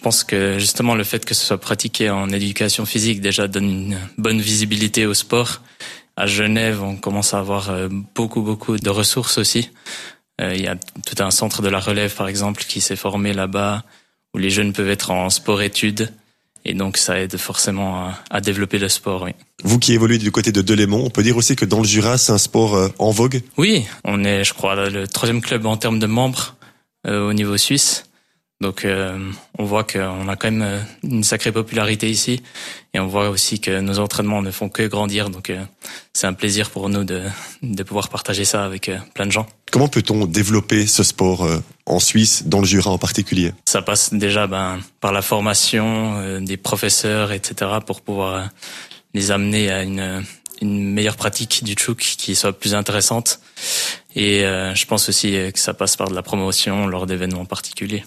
pense que justement le fait que ce soit pratiqué en éducation physique déjà donne une bonne visibilité au sport. À Genève, on commence à avoir beaucoup de ressources aussi. Il y a tout un centre de la relève, par exemple, qui s'est formé là-bas, où les jeunes peuvent être en sport-études. Et donc, ça aide forcément à développer le sport, oui. Vous qui évoluez du côté de Delémont, on peut dire aussi que dans le Jura, c'est un sport en vogue? Oui, on est, je crois, le 3e club en termes de membres au niveau suisse. Donc, on voit qu'on a quand même une sacrée popularité ici. Et on voit aussi que nos entraînements ne font que grandir. Donc, c'est un plaisir pour nous de pouvoir partager ça avec plein de gens. Comment peut-on développer ce sport en Suisse, dans le Jura en particulier? Ça passe déjà par la formation des professeurs, etc., pour pouvoir les amener à une meilleure pratique du tchouk qui soit plus intéressante. Et je pense aussi que ça passe par de la promotion lors d'événements particuliers.